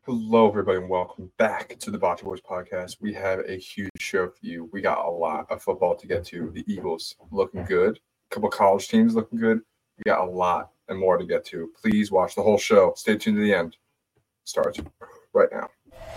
Hello, everybody, and welcome back to the Bocce Boys podcast. We have a huge show for you. We got a lot of football to get to. The Eagles looking good. A couple college teams looking good. We got a lot and more to get to. Please watch the whole show. Stay tuned to the end. Starts right now.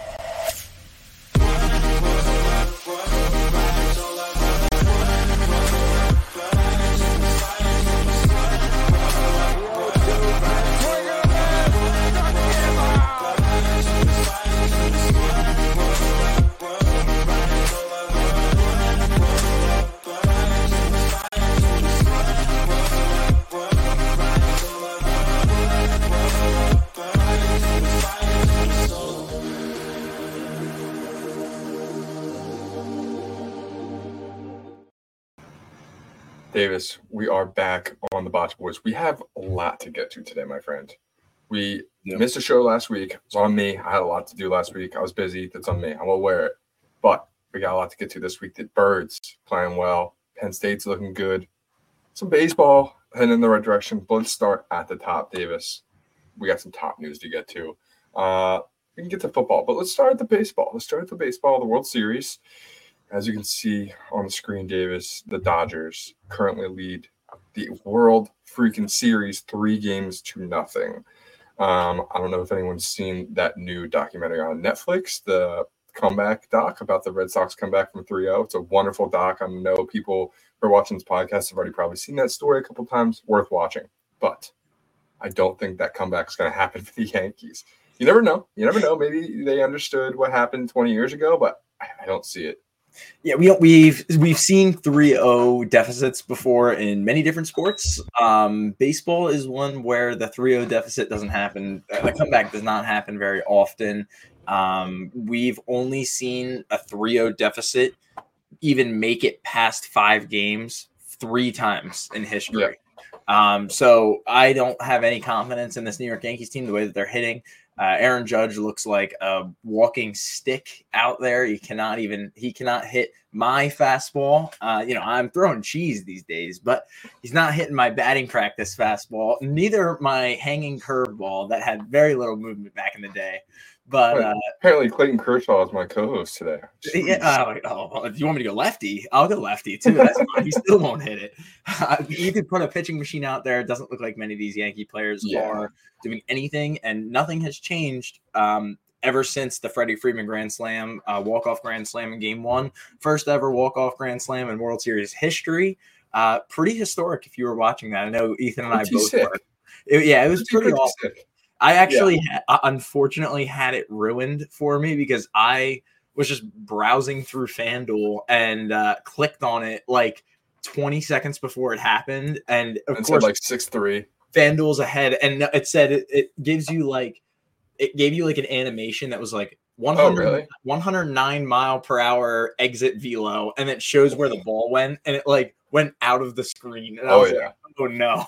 Davis, we are back on the Bocce Boys. We have a lot to get to today, my friend. We missed a show last week. It was on me. I had a lot to do last week. I was busy. That's on me. I'm aware. But we got a lot to get to this week. The Birds playing well. Penn State's looking good. Some baseball heading in the right direction. But let's start at the top, Davis. We got some top news to get to. We can get to football, but let's start at the baseball. The World Series. As you can see on the screen, Davis, the Dodgers currently lead the World freaking Series 3-0. I don't know if anyone's seen that new documentary on Netflix, the comeback doc about the Red Sox comeback from 3-0. It's a wonderful doc. I know people who are watching this podcast have already probably seen that story a couple times. Worth watching. But I don't think that comeback is going to happen for the Yankees. You never know. Maybe they understood what happened 20 years ago, but I don't see it. Yeah, we've seen 3-0 deficits before in many different sports. Baseball is one where the 3-0 deficit doesn't happen. The comeback does not happen very often. We've only seen a 3-0 deficit even make it past 5 games 3 times in history. Yeah. So I don't have any confidence in this New York Yankees team, the way that they're hitting. Aaron Judge looks like a walking stick out there. He cannot hit my fastball. I'm throwing cheese these days, but he's not hitting my batting practice fastball. Neither my hanging curveball that had very little movement back in the day. But apparently Clayton Kershaw is my co-host today. Yeah. If you want me to go lefty, I'll go lefty too. That's fine. He still won't hit it. You could put a pitching machine out there. It doesn't look like many of these Yankee players are doing anything, and nothing has changed ever since the Freddie Freeman Grand Slam, walk-off Grand Slam in Game 1. First ever walk-off Grand Slam in World Series history. Pretty historic if you were watching that. I know Ethan and I both were. It was pretty awesome. Sick. I actually, unfortunately, had it ruined for me because I was just browsing through FanDuel and clicked on it like 20 seconds before it happened. And of course, like 6-3. FanDuel's ahead. And it said it gave you like an animation that was like 109 mile per hour exit velo. And it shows where the ball went. And it like went out of the screen. And I was like, oh no.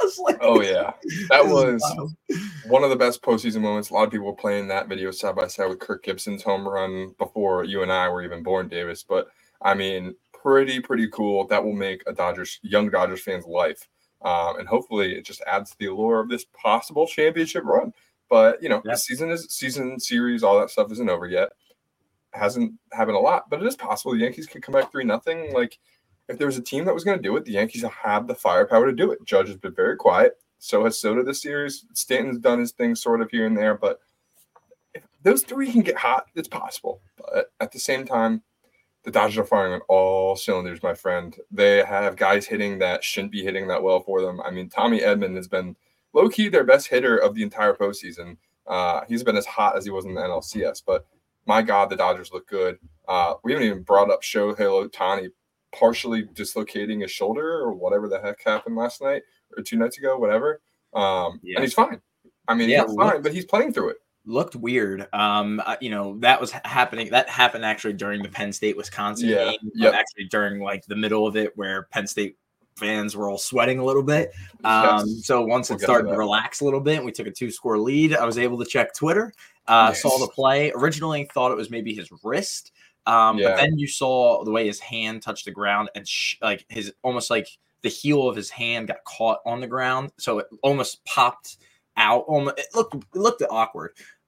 That was one of the best postseason moments. A lot of people were playing that video side by side with Kirk Gibson's home run before you and I were even born, Davis. But I mean, pretty cool. That will make a young Dodgers fan's life. And hopefully it just adds to the allure of this possible championship run. But the season series, all that stuff isn't over yet. Hasn't happened a lot, but it is possible the Yankees could come back 3-0. Like, if there was a team that was going to do it, the Yankees have the firepower to do it. Judge has been very quiet. So has Soto this series. Stanton's done his thing sort of here and there. But if those 3 can get hot, it's possible. But at the same time, the Dodgers are firing on all cylinders, my friend. They have guys hitting that shouldn't be hitting that well for them. I mean, Tommy Edman has been low-key their best hitter of the entire postseason. He's been as hot as he was in the NLCS. But, my God, the Dodgers look good. We haven't even brought up Shohei Ohtani partially dislocating his shoulder or whatever the heck happened last night or 2 nights ago, whatever. And he's fine. I mean, he's fine, but he's playing through it. Looked weird. That was happening. That happened actually during the Penn State Wisconsin game. Actually during like the middle of it where Penn State fans were all sweating a little bit. So once it started to relax a little bit and we took a 2-score lead, I was able to check Twitter, saw the play. Originally thought it was maybe his wrist. But then you saw the way his hand touched the ground and like his almost like the heel of his hand got caught on the ground. So it almost popped out. It looked awkward.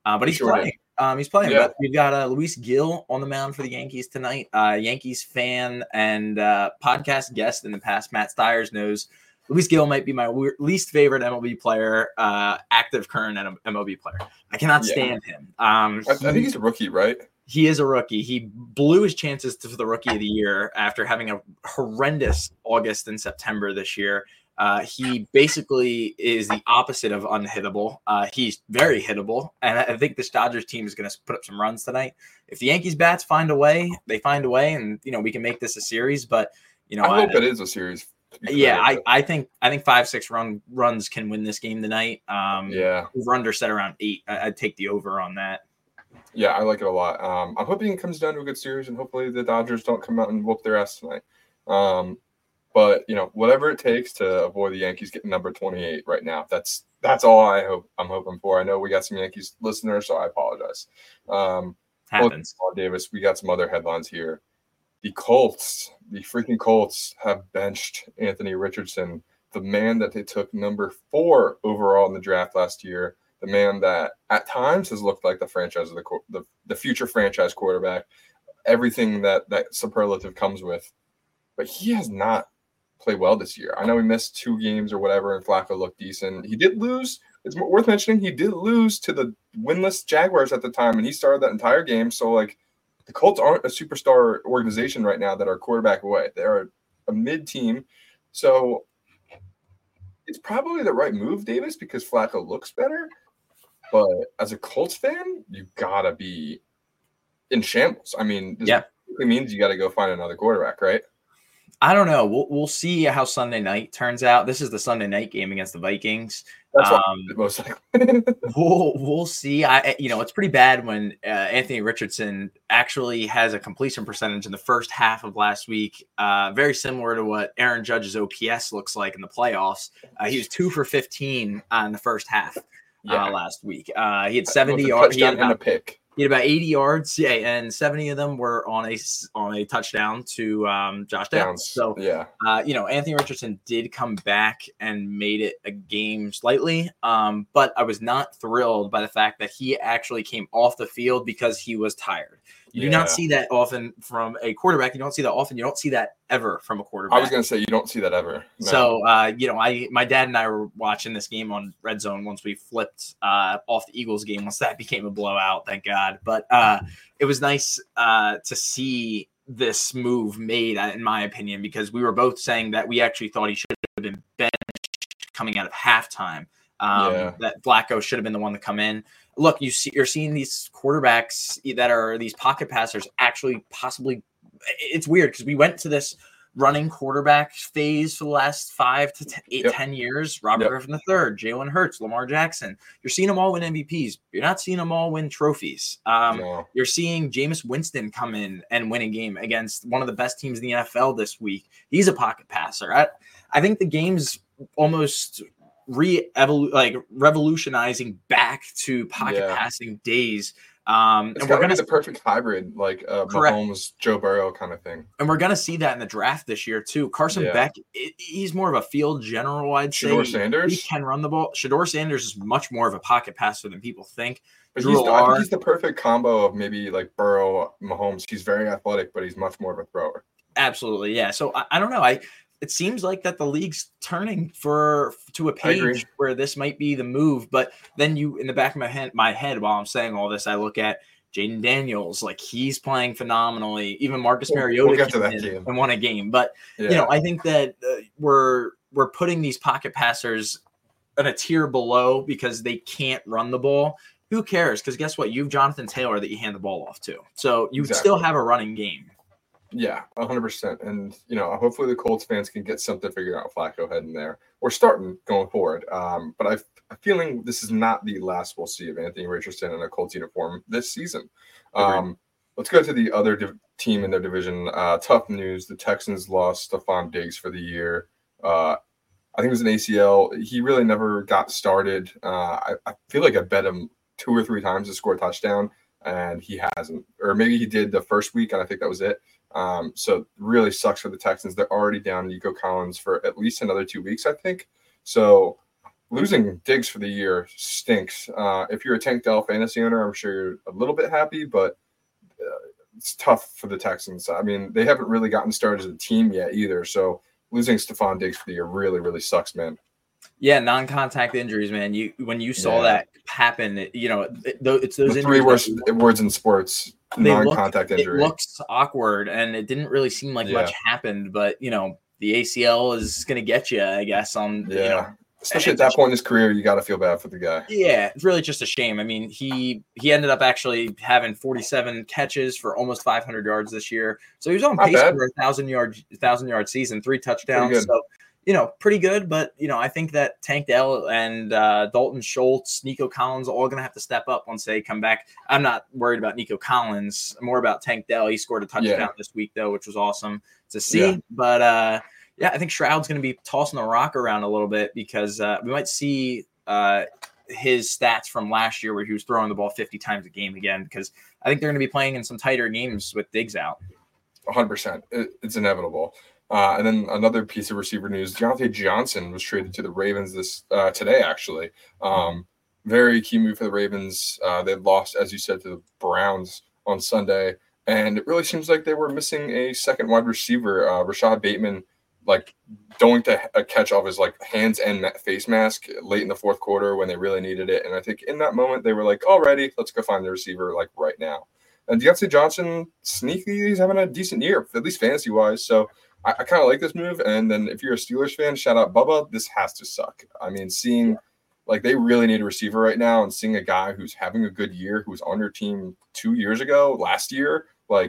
but he's playing. He's playing. Yeah. But we've got Luis Gil on the mound for the Yankees tonight. Yankees fan and podcast guest in the past, Matt Stiers, knows Luis Gil might be my least favorite MLB player, active current MLB player. I cannot stand him. I think he's a rookie, right? He is a rookie. He blew his chances for the Rookie of the Year after having a horrendous August and September this year. He basically is the opposite of unhittable. He's very hittable, and I think this Dodgers team is going to put up some runs tonight. If the Yankees bats find a way, they find a way, and we can make this a series. But I hope it is a series. Yeah, I think 5-6 runs can win this game tonight. Over under set around 8. I'd take the over on that. Yeah, I like it a lot. I'm hoping it comes down to a good series, and hopefully the Dodgers don't come out and whoop their ass tonight. But whatever it takes to avoid the Yankees getting number 28 right now, that's all I'm hoping for. I know we got some Yankees listeners, so I apologize. Happens. Davis, we got some other headlines here. The freaking Colts have benched Anthony Richardson, the man that they took number 4 overall in the draft last year. The man that at times has looked like the franchise of the future franchise quarterback, everything that superlative comes with, but he has not played well this year. I know he missed 2 games or whatever, and Flacco looked decent. He did lose. It's worth mentioning he did lose to the winless Jaguars at the time, and he started that entire game. So the Colts aren't a superstar organization right now that are quarterback away. They're a mid team, so it's probably the right move, Davis, because Flacco looks better. But as a Colts fan, you gotta be in shambles. I mean, this basically means you got to go find another quarterback, right? I don't know. We'll see how Sunday night turns out. This is the Sunday night game against the Vikings. That's most likely. We'll see. It's pretty bad when Anthony Richardson actually has a completion percentage in the first half of last week, very similar to what Aaron Judge's OPS looks like in the playoffs. He was 2 for 15 in the first half. Last week. He had 70 yards. He had a pick. He had about 80 yards. Yeah, and 70 of them were on a touchdown to Josh Downs. So Anthony Richardson did come back and made it a game slightly. But I was not thrilled by the fact that he actually came off the field because he was tired. You do not see that often from a quarterback. You don't see that often. You don't see that ever from a quarterback. I was going to say you don't see that ever. No. So, my dad and I were watching this game on Red Zone once we flipped off the Eagles game. Once that became a blowout, thank God. But it was nice to see this move made, in my opinion, because we were both saying that we actually thought he should have been benched coming out of halftime. That Flacco should have been the one to come in. Look, you're seeing these quarterbacks that are these pocket passers actually possibly. It's weird because we went to this running quarterback phase for the last 5 to 10 years. Robert Griffin III, Jalen Hurts, Lamar Jackson. You're seeing them all win MVPs. You're not seeing them all win trophies. You're seeing Jameis Winston come in and win a game against one of the best teams in the NFL this week. He's a pocket passer. I think the game's almost revolutionizing back to pocket passing days. And we're going to the perfect hybrid, like Mahomes, Joe Burrow kind of thing. And we're going to see that in the draft this year too. Carson Beck, he's more of a field general, I'd say. Shedeur Sanders? He can run the ball. Shedeur Sanders is much more of a pocket passer than people think. But I think he's the perfect combo of maybe like Burrow, Mahomes. He's very athletic, but he's much more of a thrower. Absolutely, yeah. So I don't know. It seems like that the league's turning to a page where this might be the move. But then in the back of my head, while I'm saying all this, I look at Jaden Daniels, like he's playing phenomenally. Even Marcus Mariota and won a game. But I think that we're putting these pocket passers in a tier below because they can't run the ball. Who cares? Because guess what? You have Jonathan Taylor that you hand the ball off to, so you still have a running game. Yeah, 100%. And, hopefully the Colts fans can get something figured out Flacco heading there. We're starting going forward. But I'm feeling this is not the last we'll see of Anthony Richardson in a Colts uniform this season. Let's go to the other team in their division. Tough news. The Texans lost Stephon Diggs for the year. I think it was an ACL. He really never got started. I feel like I bet him 2 or 3 times to score a touchdown, and he hasn't. Or maybe he did the first week, and I think that was it. So really sucks for the Texans. They're already down Nico Collins for at least another 2 weeks, I think. So losing Diggs for the year stinks. If you're a Tank Dell fantasy owner, I'm sure you're a little bit happy, but it's tough for the Texans. I mean, they haven't really gotten started as a team yet either. So losing Stephon Diggs for the year really, really sucks, man. Yeah, non-contact injuries, man. When you saw that happen, it's those the three worst words in sports. Non-contact injury. It looks awkward, and it didn't really seem like much happened. But the ACL is going to get you, I guess. Especially at that point in his career, you got to feel bad for the guy. Yeah, it's really just a shame. I mean, he ended up actually having 47 catches for almost 500 yards this year. So he was on pace for a 1,000-yard season, 3 touchdowns. So, pretty good. But, I think that Tank Dell and Dalton Schultz, Nico Collins, all going to have to step up once they come back. I'm not worried about Nico Collins, more about Tank Dell. He scored a touchdown this week, though, which was awesome to see. Yeah. But, I think Stroud's going to be tossing the rock around a little bit because we might see his stats from last year where he was throwing the ball 50 times a game again, because I think they're going to be playing in some tighter games with Diggs out. 100%. It's inevitable. And then another piece of receiver news, Deontay Johnson was traded to the Ravens today, actually. Very key move for the Ravens. They lost, as you said, to the Browns on Sunday. And it really seems like they were missing a second wide receiver. Rashad Bateman, going to catch off his hands and face mask late in the fourth quarter when they really needed it. And I think in that moment they were like, alrighty, let's go find the receiver right now. And Deontay Johnson, sneaky, he's having a decent year, at least fantasy wise. So I kind of like this move. And then if you're a Steelers fan, shout out Bubba, this has to suck. I mean, seeing they really need a receiver right now, and seeing a guy who's having a good year, who was on your team 2 years ago, last year,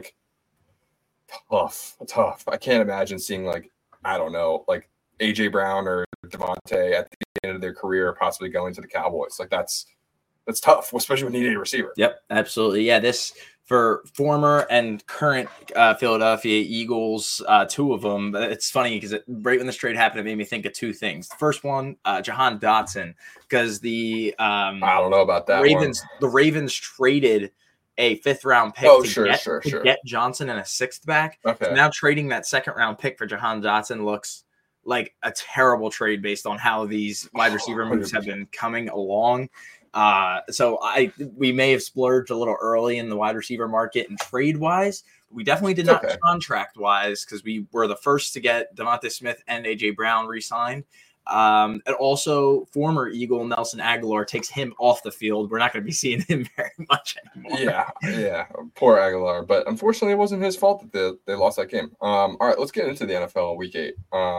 tough. I can't imagine seeing I don't know, A.J. Brown or Devontae at the end of their career possibly going to the Cowboys. That's tough, especially when you need a receiver. Yep, absolutely. Yeah, this for former and current Philadelphia Eagles, 2 of them. It's funny because right when this trade happened, it made me think of 2 things. The first one, Jahan Dotson, because I don't know about that The Ravens traded a 5th-round pick to get Johnson and a 6th back. Okay. So now trading that 2nd-round pick for Jahan Dotson looks like a terrible trade based on how these wide receiver moves have been coming along. So we may have splurged a little early in the wide receiver market and trade-wise. We definitely did not contract-wise, because we were the first to get Devontae Smith and A.J. Brown re-signed. And also former Eagle Nelson Aguilar takes him off the field. We're not going to be seeing him very much anymore. Yeah. Poor Aguilar. But unfortunately, it wasn't his fault that they lost that game. All right, let's get into the NFL Week 8.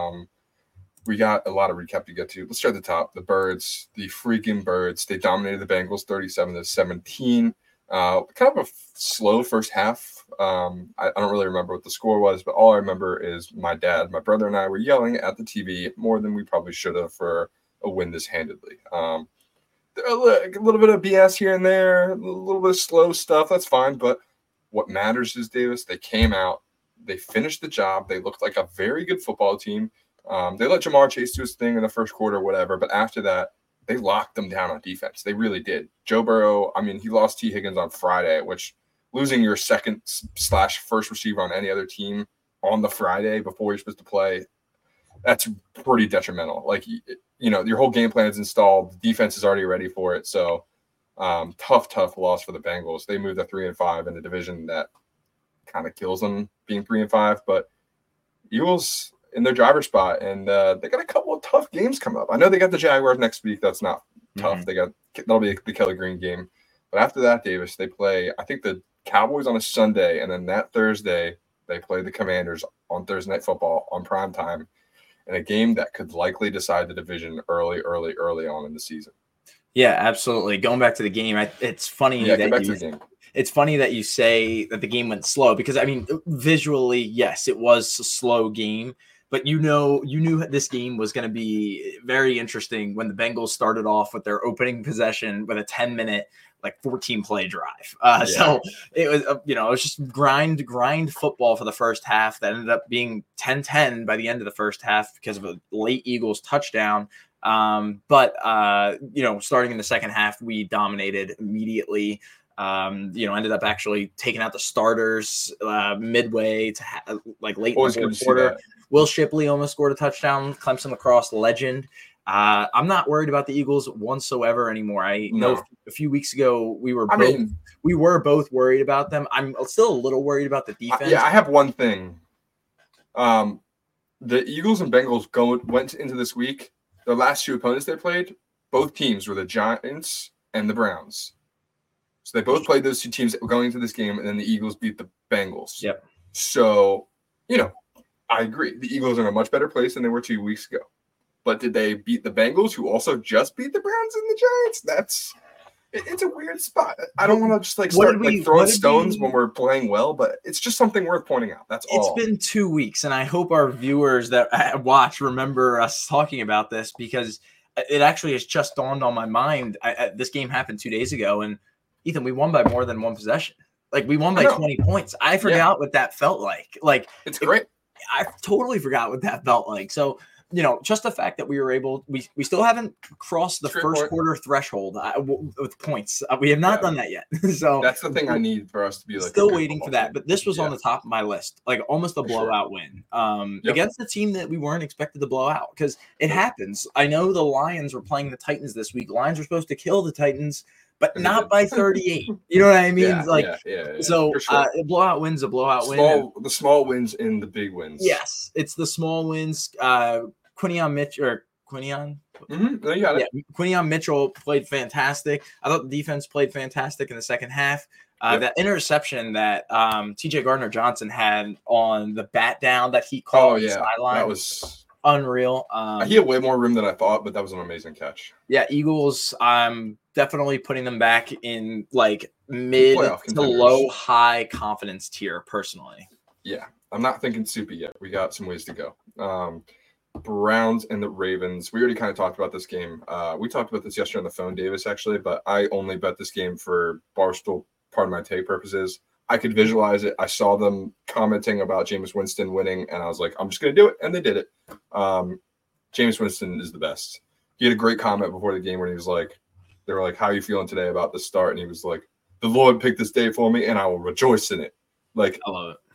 We got a lot of recap to get to. Let's start at the top. The Birds, the freaking Birds. They dominated the Bengals 37-17. Kind of a slow first half. I don't really remember what the score was, but all I remember is my dad, my brother, and I were yelling at the TV more than we probably should have for a win this handedly. A little bit of BS here and there, a little bit of slow stuff. That's fine. But what matters is, Davis, they came out, they finished the job. They looked like a very good football team. They let Jamar Chase do his thing in the first quarter, whatever. But after that, they locked them down on defense. They really did. Joe Burrow, he lost T. Higgins on Friday, which losing your second/first receiver on any other team on the Friday before you're supposed to play, that's pretty detrimental. Your whole game plan is installed. The defense is already ready for it. So tough loss for the Bengals. They moved to 3-5 in a division that kind of kills them being 3-5. But Eagles in their driver's spot, and they got a couple of tough games coming up. I know they got the Jaguars next week. That's not tough. That'll be the Kelly Green game. But after that, Davis, they play, I think, the Cowboys on a Sunday, and then that Thursday they play the Commanders on Thursday Night Football on prime time, in a game that could likely decide the division early on in the season. Yeah, absolutely. Going back to the game, it's funny it's funny that you say that the game went slow, because visually, yes, it was a slow game, but you knew this game was going to be very interesting when the Bengals started off with their opening possession with a 10-minute 14-play drive. So it was, it was just grind football for the first half that ended up being 10-10 by the end of the first half because of a late Eagles touchdown. But starting in the second half, we dominated immediately. Ended up actually taking out the starters midway to late in the fourth quarter. Will Shipley almost scored a touchdown. Clemson lacrosse legend. I'm not worried about the Eagles whatsoever anymore. I know a few weeks ago we were both worried about them. I'm still a little worried about the defense. I have one thing. The Eagles and Bengals went into this week. The last 2 opponents they played, both teams were the Giants and the Browns. So they both played those 2 teams going into this game, and then the Eagles beat the Bengals. Yep. So, I agree. The Eagles are in a much better place than they were 2 weeks ago. But did they beat the Bengals, who also just beat the Browns and the Giants? It's a weird spot. I don't want to just start throwing stones when we're playing well, but it's just something worth pointing out. That's all. It's been 2 weeks, and I hope our viewers that watch remember us talking about this, because it actually has just dawned on my mind. This game happened 2 days ago, and Ethan, we won by more than one possession. We won by 20 points. I forgot what that felt like. It's great. I totally forgot what that felt like. So, just the fact that we were able, we still haven't crossed the first quarter threshold with points. We have not done that yet. So that's the thing I need for us to be still waiting for that. But this was on the top of my list, almost a blowout win against the team that we weren't expected to blow out, because it happens. I know the Lions were playing the Titans this week. Lions were supposed to kill the Titans, but not by 38. You know what I mean? So a blowout win's a blowout win. The small wins and the big wins. Yes, it's the small wins. Quinion Mitchell. Mm-hmm. You got it. Quinion Mitchell played fantastic. I thought the defense played fantastic in the second half. That interception that T.J. Gardner-Johnson had on the bat down that he called on the sideline. That was unreal. He had way more room than I thought, but that was an amazing catch. Yeah, Eagles, I'm definitely putting them back in mid to low high confidence tier personally. Yeah, I'm not thinking soupy yet. We got some ways to go. Browns and the Ravens. We already kind of talked about this game. We talked about this yesterday on the phone, Davis, actually, but I only bet this game for Barstool, part of my take purposes. I could visualize it. I saw them commenting about Jameis Winston winning, and I was like, I'm just going to do it. And they did it. Jameis Winston is the best. He had a great comment before the game when he was like, they were like, how are you feeling today about the start? And he was like, the Lord picked this day for me, and I will rejoice in it. I love it.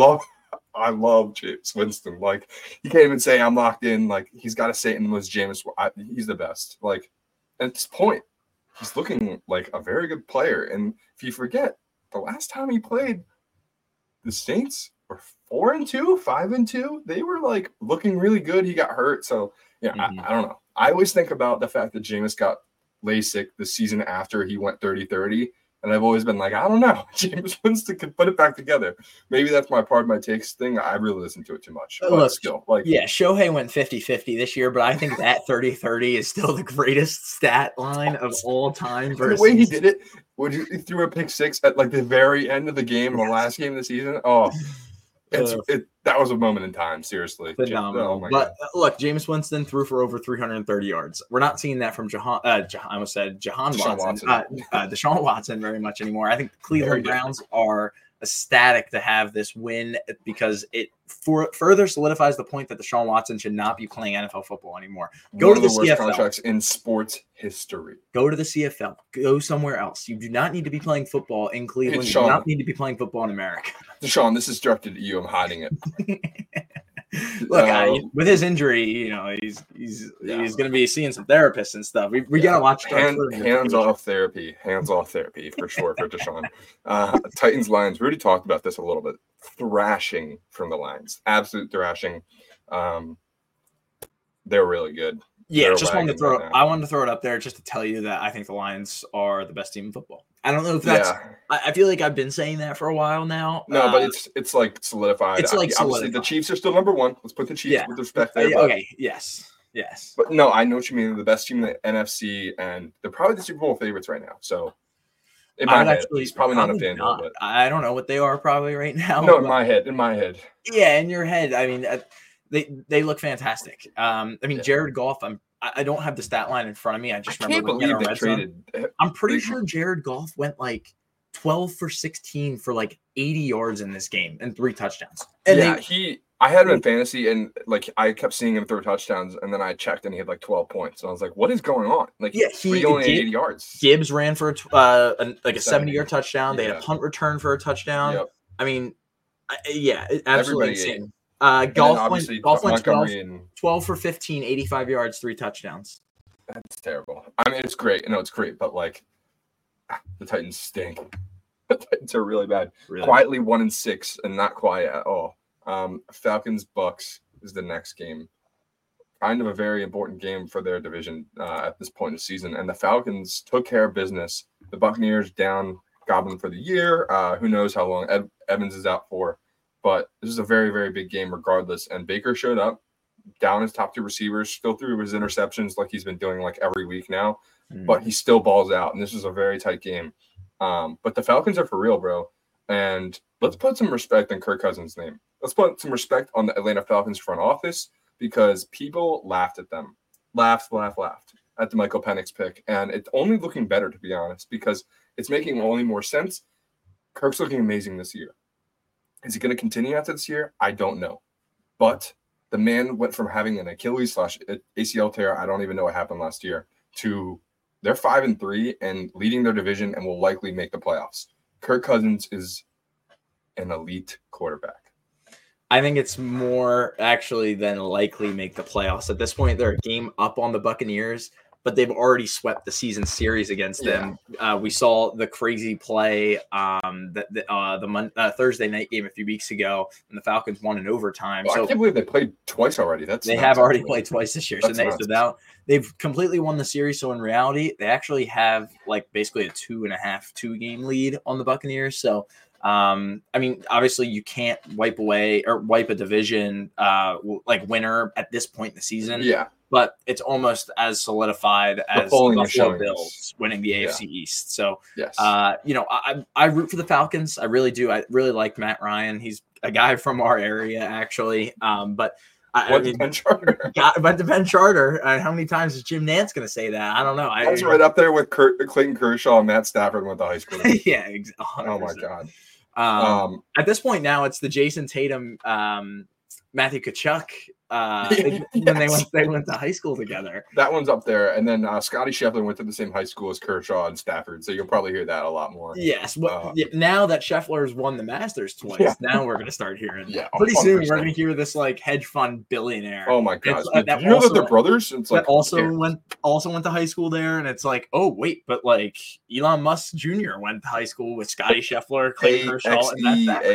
I love Jameis Winston. He can't even say I'm locked in. He's got to say it in was Jameis. He's the best. At this point, he's looking like a very good player. And if you forget, the last time he played, the Saints were 4-2, 5-2. They were looking really good. He got hurt. So I don't know. I always think about the fact that Jameis got LASIK the season after he went 30-30. And I've always been like, I don't know. Jameis Winston could put it back together. Maybe that's my takes thing. I really listen to it too much. But still, Shohei went 50-50 this year, but I think that 30-30 is still the greatest stat line of all time. The way he did it, when he threw a pick six at the very end of the game, the last game of the season. Oh, that was a moment in time. Seriously, phenomenal. But look, Jameis Winston threw for over 330 yards. We're not seeing that from Deshaun Watson very much anymore. I think the Cleveland Browns are ecstatic to have this win because it further solidifies the point that Deshaun Watson should not be playing NFL football anymore. Go to the CFL. Contracts in sports history. Go to the CFL. Go somewhere else. You do not need to be playing football in Cleveland. You do not need to be playing football in America. Deshaun, this is directed at you. I'm hiding it. Look, with his injury, he's going to be seeing some therapists and stuff. We got to watch hands-off therapy for sure for Deshaun. Titans Lions. We already talked about this a little bit. Thrashing from the Lions, absolute thrashing. They're really good. Yeah, wanted to throw. I wanted to throw it up there just to tell you that I think the Lions are the best team in football. I don't know if that's. Yeah. I feel like I've been saying that for a while now. No, but it's solidified. It's obviously the Chiefs are still number one. Let's put the Chiefs with respect there. Okay. Yes. But no, I know what you mean. They're the best team in the NFC, and they're probably the Super Bowl favorites right now. So. In my head, it's probably not a fan. But I don't know what they are probably right now. No, in my head. Yeah, in your head. I mean, they look fantastic. Jared Goff. I don't have the stat line in front of me. I just remember can't believe they traded. I'm pretty sure Jared Goff went 12 for 16 for 80 yards in this game and 3 touchdowns. And I had him in fantasy, and I kept seeing him throw touchdowns, and then I checked, and he had 12 points. And I was like, "What is going on?" He only had 80 yards. Gibbs ran for a 70-yard touchdown. They had a punt return for a touchdown. Yep. I mean, absolutely insane. Golf went Montgomery 12 for 15, 85 yards, 3 touchdowns. That's terrible. I mean, it's great. It's great, but like the Titans stink. The Titans are really bad. Really? Quietly 1-6 and not quiet at all. Falcons Bucks is the next game. Kind of a very important game for their division at this point in the season. And the Falcons took care of business. The Buccaneers down Godwin for the year. Who knows how long Evans is out for. But this is a very, very big game regardless. And Baker showed up, down his top 2 receivers, still threw his interceptions like he's been doing like every week now. But he still balls out. And this is a very tight game. But the Falcons are for real, bro. And let's put some respect on Kirk Cousins' name. Let's put some respect on the Atlanta Falcons front office because people laughed at them. Laughed at the Michael Penix pick. And it's only looking better, to be honest, because it's making only more sense. Kirk's looking amazing this year. Is he going to continue after this year? I don't know. But the man went from having an Achilles/ACL tear, I don't even know what happened last year, to they're 5-3 and leading their division and will likely make the playoffs. Kirk Cousins is an elite quarterback. I think it's more actually than likely make the playoffs. At this point, they're a game up on the Buccaneers, but they've already swept the season series against them. We saw the crazy play the Thursday night game a few weeks ago, and the Falcons won in overtime. I can't believe they played twice already. They have already played twice this year. They've completely won the series. So in reality, they actually have like basically a 2.5 game lead on the Buccaneers. So I mean, obviously you can't wipe a division like winner at this point in the season. Yeah. But it's almost as solidified as the Buffalo Bills winning the AFC East. So, yes. I root for the Falcons. I really do. I really like Matt Ryan. He's a guy from our area, actually. But went to Penn Charter. Went to Penn Charter. How many times is Jim Nantz going to say that? I don't know. I was right up there with Clayton Kershaw and Matt Stafford went to high school. Yeah, 100%. Oh my God. At this point now, it's the Jason Tatum, Matthew Tkachuk. When they went to high school together. That one's up there. And then Scotty Scheffler went to the same high school as Kershaw and Stafford. So you'll probably hear that a lot more. Yes. Now that Scheffler's won the Masters twice, now we're going to start hearing. Yeah. Pretty soon we're going to hear this like hedge fund billionaire. Oh my God. You know that they're brothers? It's like also went to high school there. And it's like, oh, wait, but like Elon Musk Jr. went to high school with Scotty Scheffler, Clayton Kershaw, and that's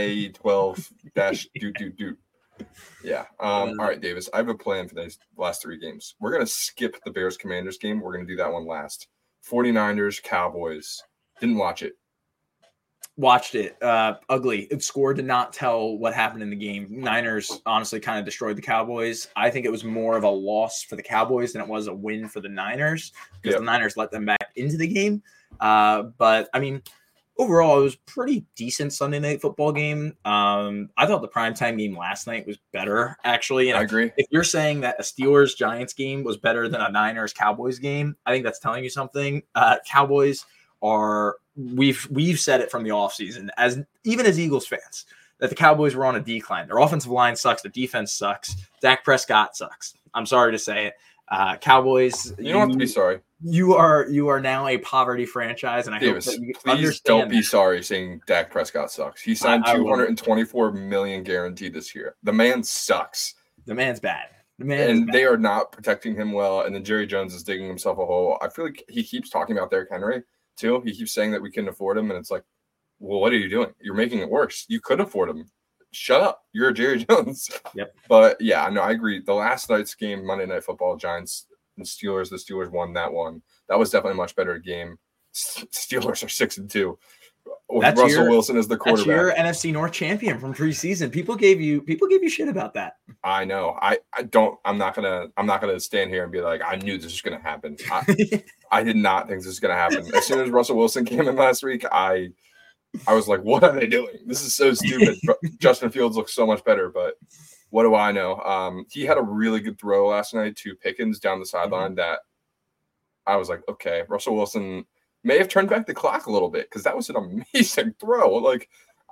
A12-. Yeah. All right, Davis. I have a plan for these last 3 games. We're going to skip the Bears-Commanders game. We're going to do that one last. 49ers, Cowboys. Didn't watch it. Watched it. Ugly. The score did not tell what happened in the game. Niners honestly kind of destroyed the Cowboys. I think it was more of a loss for the Cowboys than it was a win for the Niners because the Niners let them back into the game. But, I mean, overall, it was a pretty decent Sunday night football game. I thought the primetime game last night was better, actually. And I agree. If you're saying that a Steelers-Giants game was better than a Niners-Cowboys game, I think that's telling you something. Cowboys are – we've said it from the offseason, even as Eagles fans, that the Cowboys were on a decline. Their offensive line sucks. Their defense sucks. Dak Prescott sucks. I'm sorry to say it. Cowboys – You don't have to be sorry. You are now a poverty franchise, and I hope that you please don't be sorry saying Dak Prescott sucks. He signed $224 million guaranteed this year. The man sucks. The man's bad. They are not protecting him well. And then Jerry Jones is digging himself a hole. I feel like he keeps talking about Derrick Henry too. He keeps saying that we couldn't afford him, and it's like, well, what are you doing? You're making it worse. You could afford him. Shut up. You're Jerry Jones. Yep. But yeah, no, I agree. The last night's game, Monday Night Football, Giants. The Steelers won that one. That was definitely a much better game. Steelers are 6-2 with Russell Wilson as the quarterback. That's your NFC North champion from preseason. People gave you shit about that. I know. I'm not gonna stand here and be like, I knew this was gonna happen. I did not think this was gonna happen. As soon as Russell Wilson came in last week, I was like, what are they doing? This is so stupid. Justin Fields looks so much better, but what do I know? He had a really good throw last night to Pickens down the sideline that I was like, okay, Russell Wilson may have turned back the clock a little bit because that was an amazing throw. Like,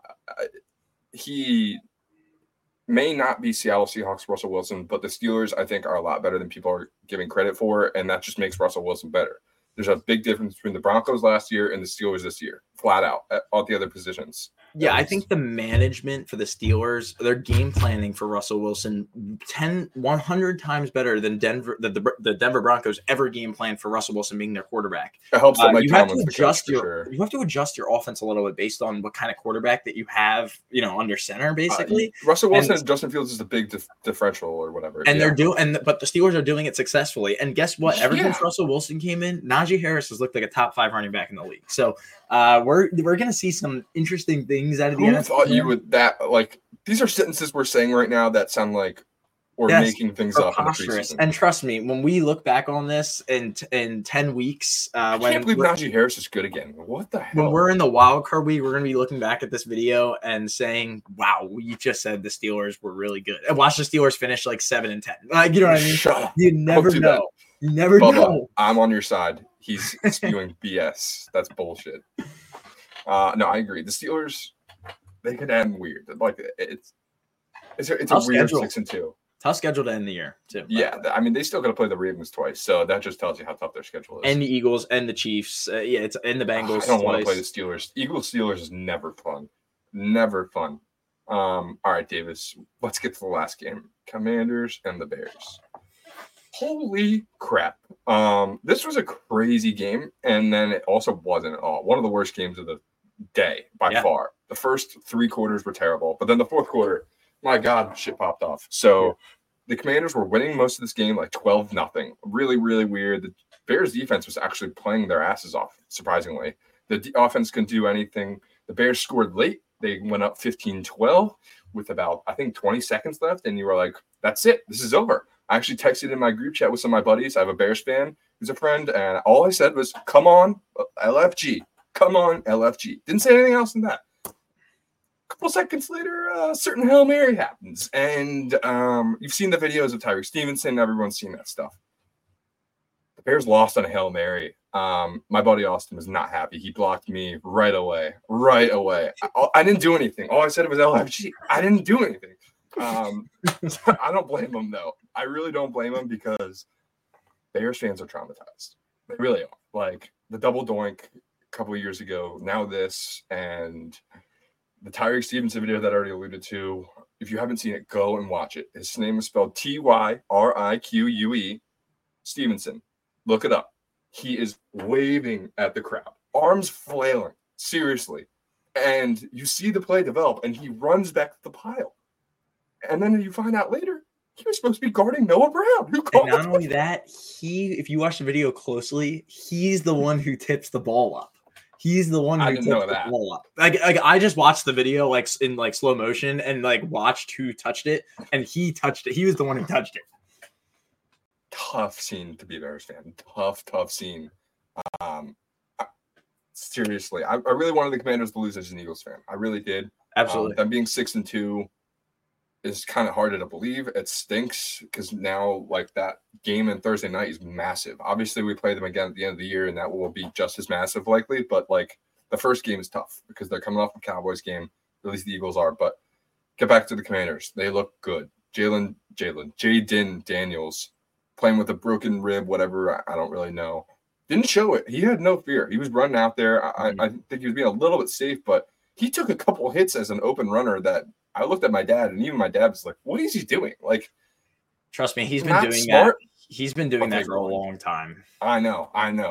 he may not be Seattle Seahawks Russell Wilson, but the Steelers, I think, are a lot better than people are giving credit for, and that just makes Russell Wilson better. There's a big difference between the Broncos last year and the Steelers this year, flat out, at all the other positions. Yeah, I think the management for the Steelers, their game planning for Russell Wilson 100 times better than the Denver Broncos ever game plan for Russell Wilson being their quarterback. It helps that Mike you have to Tomlin's adjust you have to adjust your offense a little bit based on what kind of quarterback that you have, under center basically. Russell Wilson and Justin Fields is a big differential or whatever. And but the Steelers are doing it successfully. And guess what? Ever since Russell Wilson came in, Najee Harris has looked like a top 5 running back in the league. So we're going to see some interesting things out of the NFL. Thought you would that like these are sentences we're saying right now that sound like we're making things up in the preseason. And trust me, when we look back on this in 10 weeks, I can't believe Najee Harris is good again. What the hell? When we're in the wild card week, we're going to be looking back at this video and saying, "Wow, you just said the Steelers were really good." And watch the Steelers finish like 7-10. Like, you know what I mean? Shut up. You never know. You never know. I'm on your side. He's spewing BS. That's bullshit. No, I agree. The Steelers, they could end weird. Like it's a weird 6-2. Tough schedule to end the year too. Yeah, I mean they still got to play the Ravens twice, so that just tells you how tough their schedule is. And the Eagles and the Chiefs. It's and the Bengals. I don't want to play the Steelers. Eagles-Steelers is never fun. Never fun. All right, Davis. Let's get to the last game. Commanders and the Bears. Holy crap. This was a crazy game, and then it also wasn't at all. One of the worst games of the day by far. The first 3 quarters were terrible, but then the fourth quarter, my God, shit popped off. So the Commanders were winning most of this game like 12-0. Really, really weird. The Bears defense was actually playing their asses off, surprisingly. The offense couldn't do anything. The Bears scored late. They went up 15-12 with about, I think, 20 seconds left, and you were like, that's it. This is over. I actually texted in my group chat with some of my buddies. I have a Bears fan who's a friend, and all I said was, come on, LFG. Come on, LFG. Didn't say anything else than that. A couple seconds later, a certain Hail Mary happens, and you've seen the videos of Tyreek Stevenson. Everyone's seen that stuff. The Bears lost on a Hail Mary. My buddy Austin was not happy. He blocked me right away. I didn't do anything. All I said was LFG. I didn't do anything. I don't blame him, though. I really don't blame him because Bears fans are traumatized. They really are. Like the double doink a couple of years ago, now this, and the Tyreek Stevenson video that I already alluded to. If you haven't seen it, go and watch it. His name is spelled Tyrique Stevenson. Look it up. He is waving at the crowd, arms flailing, seriously. And you see the play develop, and he runs back to the pile. And then you find out later, he was supposed to be guarding Noah Brown. And not only that, if you watch the video closely, he's the one who tips the ball up. He's the one who tips the ball up. Like I just watched the video like in like slow motion and like watched who touched it, and he touched it. He was the one who touched it. Tough scene to be a Bears fan. Tough scene. Seriously, I really wanted the Commanders to lose as an Eagles fan. I really did. Absolutely. Them being 6-2 is kind of harder to believe. It stinks because now like that game on Thursday night is massive. Obviously, we play them again at the end of the year, and that will be just as massive likely. But like the first game is tough because they're coming off a Cowboys game. At least the Eagles are. But get back to the Commanders. They look good. Jaden Daniels playing with a broken rib, whatever. I don't really know. Didn't show it. He had no fear. He was running out there. I think he was being a little bit safe, but he took a couple hits as an open runner that I looked at my dad, and even my dad was like, what is he doing? Like, trust me, he's been doing smart. That. He's been doing that for a long time. I know.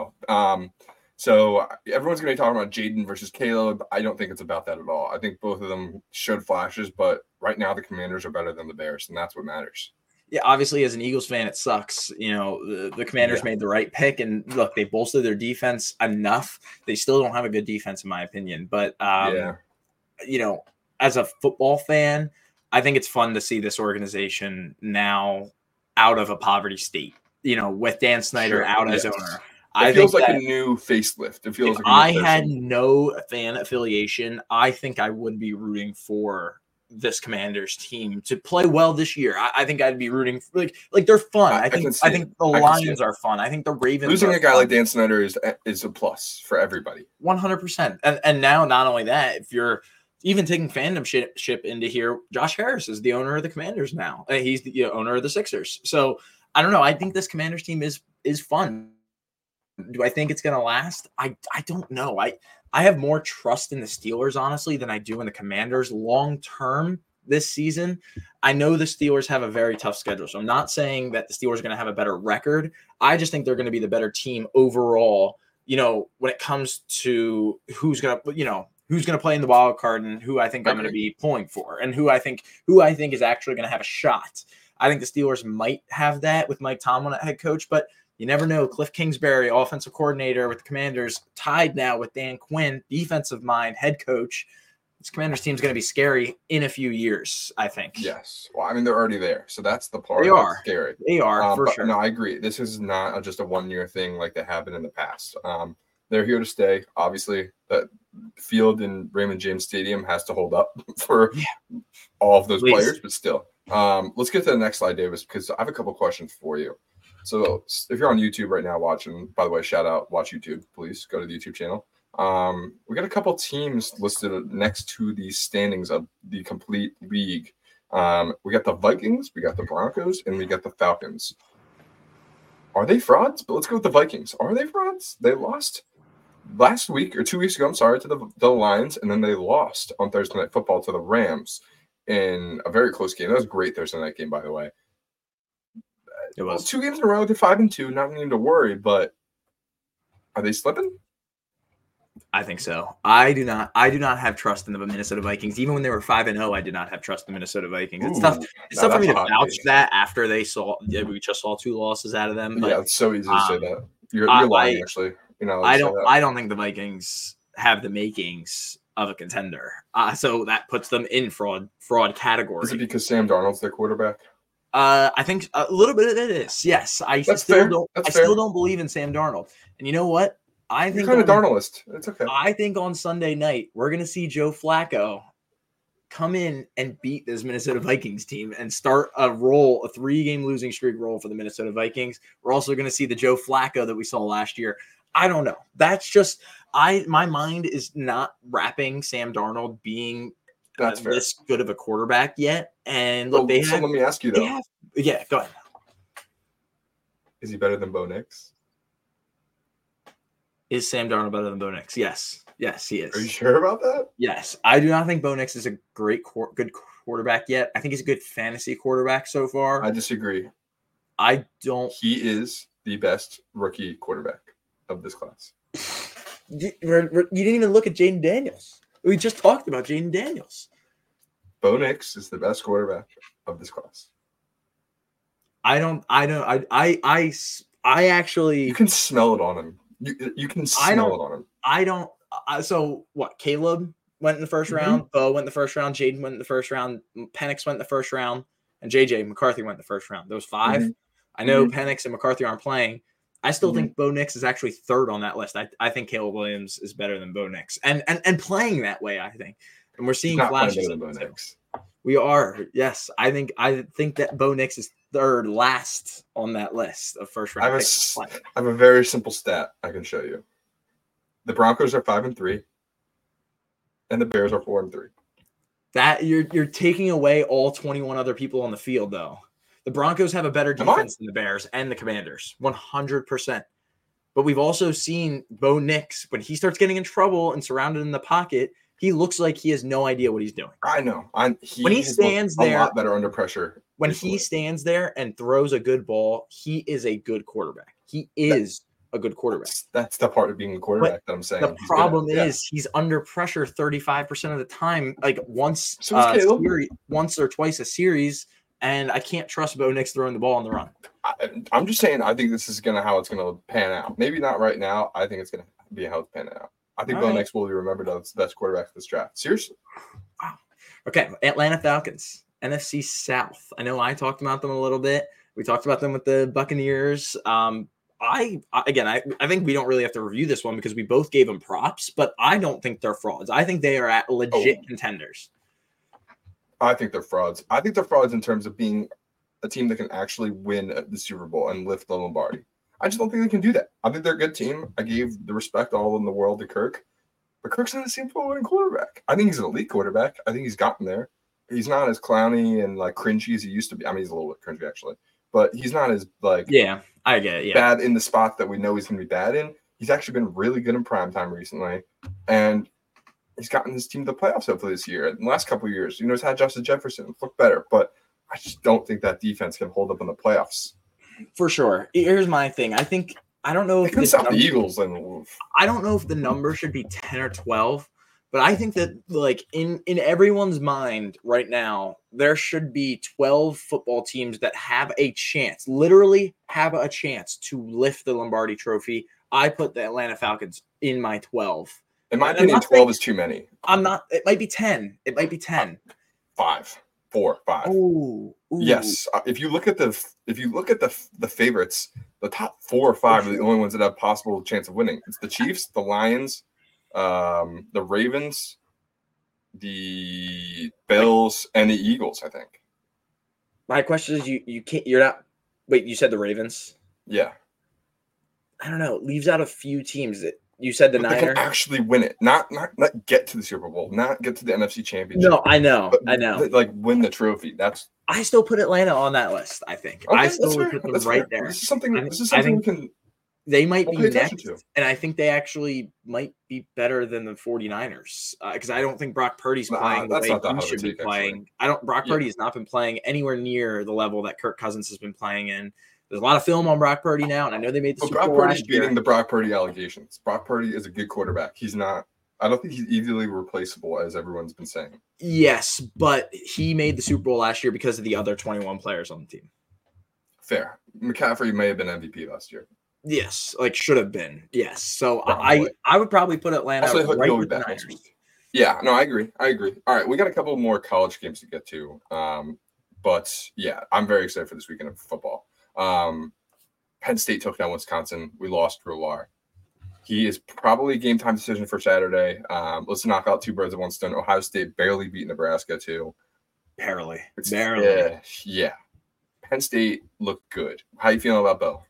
So everyone's going to be talking about Jaden versus Caleb. I don't think it's about that at all. I think both of them showed flashes, but right now the Commanders are better than the Bears, and that's what matters. Yeah, obviously, as an Eagles fan, it sucks. You know, the Commanders made the right pick, and look, they bolstered their defense enough. They still don't have a good defense, in my opinion. But, you know, as a football fan, I think it's fun to see this organization now out of a poverty state, you know, with Dan Snyder out as owner. It feels like a new facelift. It feels like I had no fan affiliation. I think I would be rooting for this Commanders team to play well this year. I think I'd be rooting for, like they're fun. I think the Lions are fun. I think the Ravens losing a guy like Dan Snyder is a plus for everybody. 100%. And now not only that, if you're even taking fandomship into here, Josh Harris is the owner of the Commanders now. He's the owner of the Sixers. So I don't know. I think this Commanders team is fun. Do I think it's going to last? I don't know. I have more trust in the Steelers, honestly, than I do in the Commanders long term this season. I know the Steelers have a very tough schedule, so I'm not saying that the Steelers are going to have a better record. I just think they're going to be the better team overall, when it comes to who's going to play in the wild card and who I think I'm going to be pulling for and who I think is actually going to have a shot. I think the Steelers might have that with Mike Tomlin at head coach, but you never know. Cliff Kingsbury, offensive coordinator with the Commanders, tied now with Dan Quinn, defensive mind, head coach. This Commanders team is going to be scary in a few years, I think. Yes. Well, I mean, they're already there. So that's the part that's scary. They are, for sure. No, I agree. This is not just a one-year thing like they have been in the past. They're here to stay. Obviously, the field in Raymond James Stadium has to hold up for all of those players, but still. Let's get to the next slide, Davis, because I have a couple questions for you. So if you're on YouTube right now watching, by the way, shout out, watch YouTube, please go to the YouTube channel. We got a couple teams listed next to the standings of the complete league. We got the Vikings, we got the Broncos, and we got the Falcons. Are they frauds? But let's go with the Vikings. Are they frauds? They lost last week or 2 weeks ago, to the Lions, and then they lost on Thursday Night Football to the Rams in a very close game. That was a great Thursday night game, by the way. It was 2 games in a row. They're 5-2. Not needing to worry, but are they slipping? I think so. I do not have trust in the Minnesota Vikings. Even when they were 5-0, I did not have trust in the Minnesota Vikings. It's tough. It's tough for me to vouch that after we just saw 2 losses out of them. But, yeah, it's so easy to say that. You're lying, actually. I don't think the Vikings have the makings of a contender. So that puts them in fraud category. Is it because Sam Darnold's their quarterback? I think a little bit of it is. Yes, I still don't believe in Sam Darnold. And you know what? I think you're kind of Darnoldist. It's okay. I think on Sunday night we're going to see Joe Flacco come in and beat this Minnesota Vikings team and start a 3-game losing streak roll for the Minnesota Vikings. We're also going to see the Joe Flacco that we saw last year. I don't know. That's just my mind is not wrapping Sam Darnold being this good of a quarterback yet. And look, let me ask you though. Go ahead. Is he better than Bo Nix? Is Sam Darnold better than Bo Nix? Yes, he is. Are you sure about that? Yes. I do not think Bo Nix is a good quarterback yet. I think he's a good fantasy quarterback so far. I disagree. He is the best rookie quarterback of this class. You didn't even look at Jaden Daniels. We just talked about Jaden Daniels. Bo Nix is the best quarterback of this class. I actually. You can smell it on him. You can smell it on him. So what? Caleb went in the first round. Bo went in the first round. Jaden went in the first round. Penix went in the first round. And JJ McCarthy went in the first round. Those 5. I know Penix and McCarthy aren't playing. I still think Bo Nix is actually 3rd on that list. I think Caleb Williams is better than Bo Nix. And playing that way, I think. And we're seeing flashes of Bo Nix. We are. Yes. I think that Bo Nix is 3rd last on that list of first round picks. I have a very simple stat I can show you. The Broncos are 5-3, and the Bears are 4-3. That you're taking away all 21 other people on the field, though. The Broncos have a better defense than the Bears and the Commanders, 100%. But we've also seen Bo Nix, when he starts getting in trouble and surrounded in the pocket, he looks like he has no idea what he's doing. I know. When he stands there, a lot better under pressure. When he stands there and throws a good ball, he is a good quarterback. He is a good quarterback. That's the part of being a quarterback that I'm saying. The problem is he's under pressure 35% of the time, like once or twice a series, and I can't trust Bo Nix throwing the ball on the run. I'm just saying I think this is how it's going to pan out. Maybe not right now. I think it's going to be how it's panning out. I think Bo Nix will be remembered as the best quarterback of this draft. Seriously. Wow. Okay, Atlanta Falcons, NFC South. I know I talked about them a little bit. We talked about them with the Buccaneers. I think we don't really have to review this one because we both gave them props, but I don't think they're frauds. I think they are at legit contenders. I think they're frauds. I think they're frauds in terms of being a team that can actually win the Super Bowl and lift the Lombardi. I just don't think they can do that. I think they're a good team. I gave the respect all in the world to Kirk, but Kirk's not a Super Bowl winning quarterback. I think he's an elite quarterback. I think he's gotten there. He's not as clowny and like cringy as he used to be. I mean, he's a little bit cringy actually, but he's not as like I get it. Yeah. Bad in the spot that we know he's going to be bad in. He's actually been really good in primetime recently, and he's gotten his team to the playoffs hopefully this year. In the last couple of years, he's had Justin Jefferson look better, but I just don't think that defense can hold up in the playoffs. For sure. Here's my thing. I don't know if the Eagles and I don't know if the number should be 10 or 12, but I think that like in everyone's mind right now, there should be 12 football teams that have a chance, literally have a chance to lift the Lombardi Trophy. I put the Atlanta Falcons in my 12. In my opinion, 12 is too many. It might be 10. It might be 10. 5. 4, 5. Ooh. Yes. If you look at the favorites, the top 4 or 5 are the only ones that have possible chance of winning. It's the Chiefs, the Lions, the Ravens, the Bills, and the Eagles, I think. My question is you're not wait, you said the Ravens? Yeah. I don't know. It leaves out a few teams that you said the Niners. They can actually win it. Not get to the Super Bowl, not get to the NFC Championship. No, I know. Like win the trophy. I still put Atlanta on that list, I think. Okay, I still would put them right there. This is something we can they might be next, and I think they actually might be better than the 49ers because I don't think Brock Purdy's playing the way he should be playing. Purdy has not been playing anywhere near the level that Kirk Cousins has been playing in. There's a lot of film on Brock Purdy now, and I know they made the Super Bowl last year. Beating the Brock Purdy allegations. Brock Purdy is a good quarterback. He's not. I don't think he's easily replaceable, as everyone's been saying. Yes, but he made the Super Bowl last year because of the other 21 players on the team. Fair. McCaffrey may have been MVP last year. Yes, should have been. Yes. So I would probably put Atlanta right with the Niners. Yeah, no, I agree. All right, we got a couple more college games to get to. But yeah, I'm very excited for this weekend of football. Penn State took down Wisconsin. We lost Drew Lohr. He is probably a game time decision for Saturday. Let's knock out 2 birds with 1 stone. Ohio State barely beat Nebraska too. Barely. Yeah. Penn State looked good. How you feeling about Bo?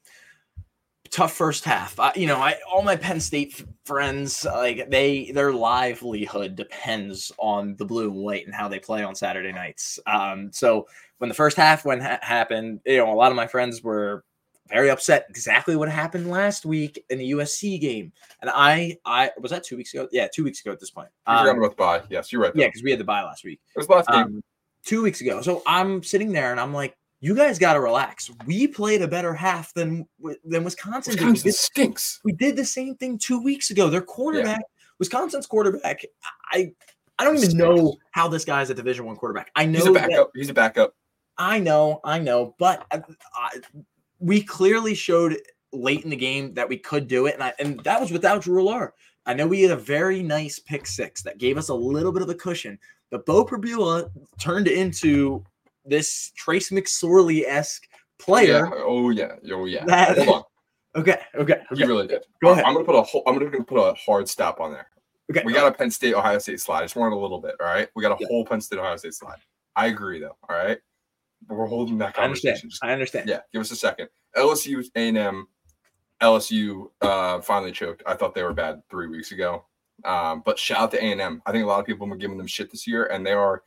Tough first half. All my Penn State friends, their livelihood depends on the blue and white and how they play on Saturday nights. So when the first half happened, a lot of my friends were very upset. Exactly what happened last week in the USC game. And I was that 2 weeks ago? Yeah, 2 weeks ago at this point. You forgot about the bye. Yes, you're right. Yeah, because we had the bye last week. It was the last game. 2 weeks ago. So I'm sitting there and I'm like, you guys got to relax. We played a better half than Wisconsin did. Wisconsin stinks. We did the same thing 2 weeks ago. Their quarterback, Wisconsin's quarterback, I don't even know how this guy's a Division I quarterback. I know he's a backup. I know, but we clearly showed late in the game that we could do it, and that was without Drew Lohr. I know we had a very nice pick 6 that gave us a little bit of a cushion, but Bo Perbula turned into this Trace McSorley-esque player. Oh yeah. Hold on. Okay. You really did. Go ahead. I'm gonna put a hard stop on there. Okay. We got a Penn State Ohio State slide. I just wanted a little bit. All right. We got a whole Penn State Ohio State slide. I agree though. All right. But we're holding that conversation. I understand. Yeah. Give us a second. LSU A&M. LSU finally choked. I thought they were bad 3 weeks ago. But shout out to A&M. I think a lot of people have been giving them shit this year, and they are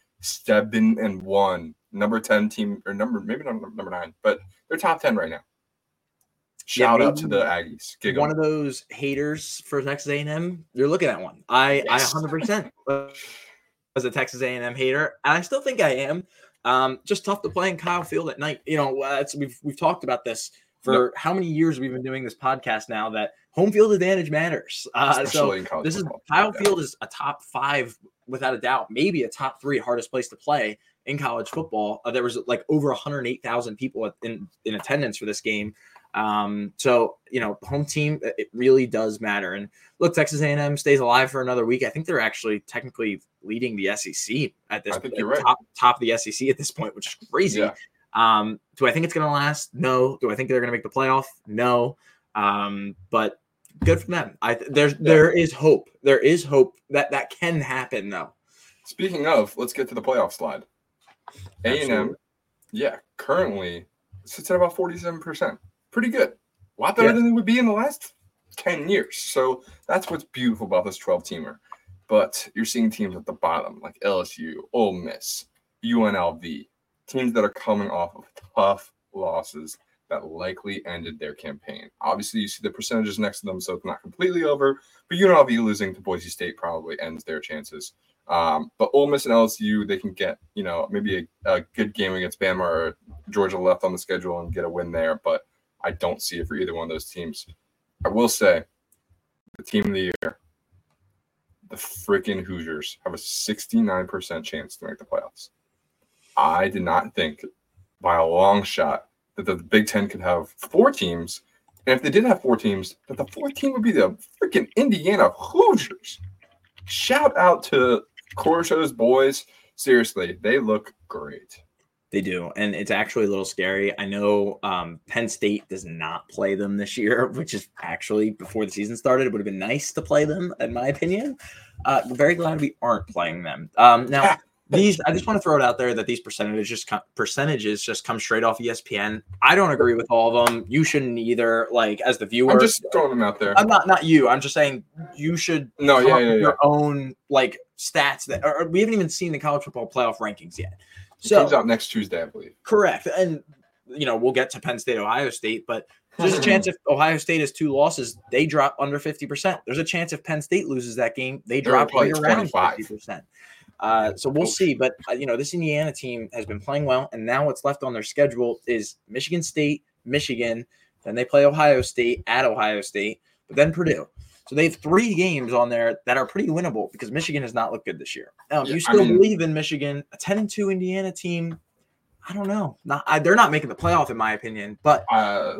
7-1. Number 10 team, or maybe not number 9, but they're top 10 right now. Shout out to the Aggies. One of those haters for Texas A&M, you're looking at one. I 100% was a Texas A&M hater, and I still think I am. Just tough to play in Kyle Field at night. We've talked about this for how many years we've been doing this podcast now, that home field advantage matters. So this is Kyle Field is a top 5 without a doubt, maybe a top 3 hardest place to play in college football. There was over 108,000 people in attendance for this game. So home team, it really does matter. And look, Texas A&M stays alive for another week. I think they're actually technically leading the SEC at this point, top of the SEC at this point, which is crazy. Yeah. Do I think it's going to last? No. Do I think they're going to make the playoff? No. But good for them. There is hope. There is hope that can happen though. Speaking of, let's get to the playoff slide. A&M, currently sits at about 47%. Pretty good. A lot better than it would be in the last 10 years. So that's what's beautiful about this 12-teamer. But you're seeing teams at the bottom like LSU, Ole Miss, UNLV, teams that are coming off of tough losses that likely ended their campaign. Obviously, you see the percentages next to them, so it's not completely over. But UNLV losing to Boise State probably ends their chances. But Ole Miss and LSU, they can get, maybe a good game against Bama or Georgia left on the schedule and get a win there. But I don't see it for either one of those teams. I will say, the team of the year, the freaking Hoosiers have a 69% chance to make the playoffs. I did not think by a long shot that the Big Ten could have 4 teams. And if they did have 4 teams, that the 4th team would be the freaking Indiana Hoosiers. Shout out to Corso's boys. Seriously, they look great. They do, and it's actually a little scary. I know Penn State does not play them this year, which is actually before the season started. It would have been nice to play them, in my opinion. Very glad we aren't playing them. Now, I just want to throw it out there that these percentages just come straight off ESPN. I don't agree with all of them. You shouldn't either. Like, as the viewer, I'm just throwing them out there. I'm not you. I'm just saying you should your own like stats that or we haven't even seen the college football playoff rankings yet. So, it comes out next Tuesday, I believe. Correct. And, we'll get to Penn State, Ohio State, but there's a chance if Ohio State has 2 losses, they drop under 50%. There's a chance if Penn State loses that game, they drop right around 50%. So we'll see. But, this Indiana team has been playing well, and now what's left on their schedule is Michigan State, Michigan, then they play Ohio State at Ohio State, but then Purdue. So they have 3 games on there that are pretty winnable because Michigan has not looked good this year. You still believe in Michigan, a 10-2 Indiana team. I don't know. They're not making the playoff in my opinion, but a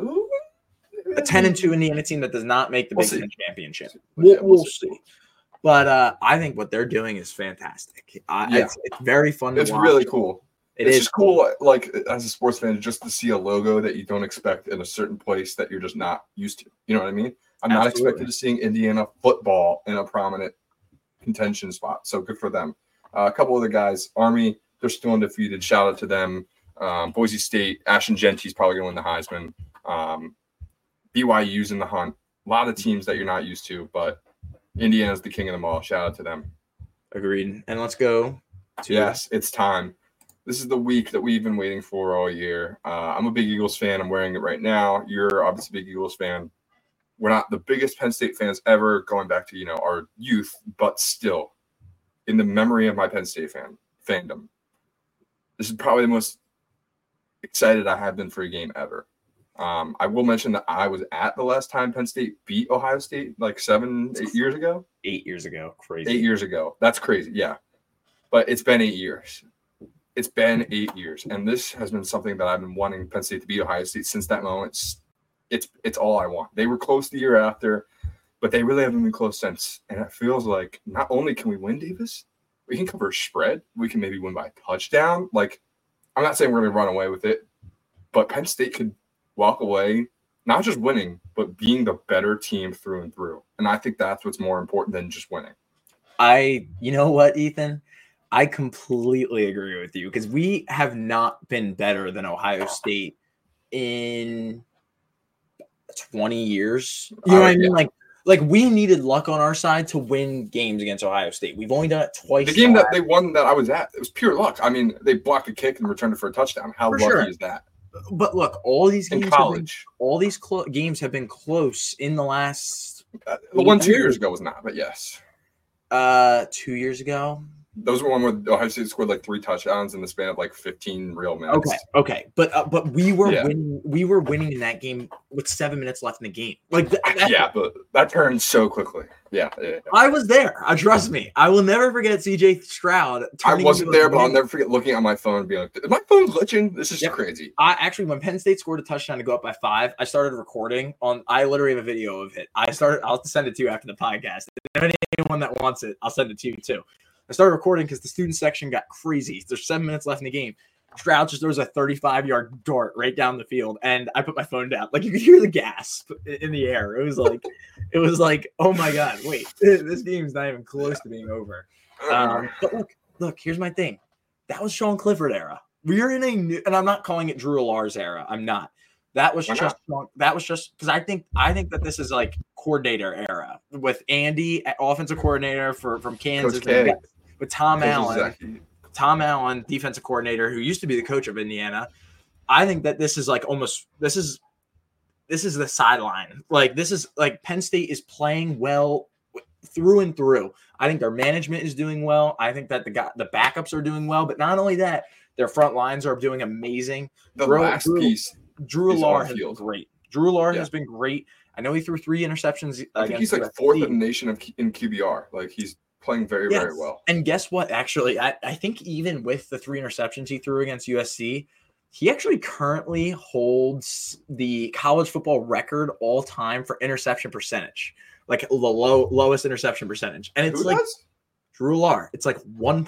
10-2 Indiana team that does not make the Big Ten championship. We'll see. But I think what they're doing is fantastic. It's very fun to watch. It's really cool. It's just cool, like as a sports fan, just to see a logo that you don't expect in a certain place that you're just not used to. You know what I mean? I'm not expected to seeing Indiana football in a prominent contention spot. So good for them. A couple other guys, Army, they're still undefeated. Shout out to them. Boise State, Ashton Genty's probably going to win the Heisman. BYU's in the hunt. A lot of teams that you're not used to, but Indiana's the king of them all. Shout out to them. Agreed. And let's go to Yes, it's time. This is the week that we've been waiting for all year. I'm a big Eagles fan. I'm wearing it right now. You're obviously a big Eagles fan. We're not the biggest Penn State fans ever, going back to our youth, but still, in the memory of my Penn State fandom, this is probably the most excited I have been for a game ever. I will mention that I was at the last time Penn State beat Ohio State, like 8 years ago. 8 years ago, crazy. 8 years ago, that's crazy. Yeah, but it's been 8 years. It's been 8 years, and this has been something that I've been wanting Penn State to beat Ohio State since that moment. It's all I want. They were close the year after, but they really haven't been close since. And it feels like not only can we win, Davis, we can cover a spread. We can maybe win by a touchdown. Like, I'm not saying we're going to run away with it, but Penn State could walk away not just winning, but being the better team through and through. And I think that's what's more important than just winning. You know what, Ethan? I completely agree with you because we have not been better than Ohio State in 20 years. You know what I mean? Yeah. Like we needed luck on our side to win games against Ohio State. We've only done it twice. The game that they won that I was at, it was pure luck. I mean, they blocked a kick and returned it for a touchdown. How lucky is that? But look, all these games in college, games have been close in the last. The one 2 years ago was not, but yes. 2 years ago. Those were one where Ohio State scored like 3 touchdowns in the span of like 15 real minutes. Okay, but we were winning. We were winning in that game with 7 minutes left in the game. Like but that turned so quickly. Yeah. I was there. Trust me. I will never forget CJ Stroud. I wasn't there, but I'll never forget looking at my phone and being like, "Is my phone glitching? This is crazy." When Penn State scored a touchdown to go up by 5, I started recording on. I literally have a video of it. I'll send it to you after the podcast. If anyone that wants it, I'll send it to you too. I started recording because the student section got crazy. There's 7 minutes left in the game. Stroud just throws a 35-yard dart right down the field, and I put my phone down. Like, you could hear the gasp in the air. It was like, oh my god, wait, this game's not even close to being over. But look, here's my thing. That was Sean Clifford era. We're in a new, and I'm not calling it Drew Allar's era. I'm not. That was just because I think that this is like coordinator era with Andy, offensive coordinator from Kansas, with Tom Allen. Exactly. Tom Allen, defensive coordinator, who used to be the coach of Indiana, I think that this is like this is the sideline. Like this is like Penn State is playing well through and through. I think their management is doing well. I think that the backups are doing well, but not only that, their front lines are doing amazing. Last piece, Drew Allar has been great. Drew Allar has been great. I know he threw 3 interceptions. I think he's like USC. 4th in the nation in QBR. Like he's playing very, very well. And guess what? Actually, I think even with the 3 interceptions he threw against USC, he actually currently holds the college football record all time for interception percentage, like the lowest interception percentage. And it's like Drew Allar. It's like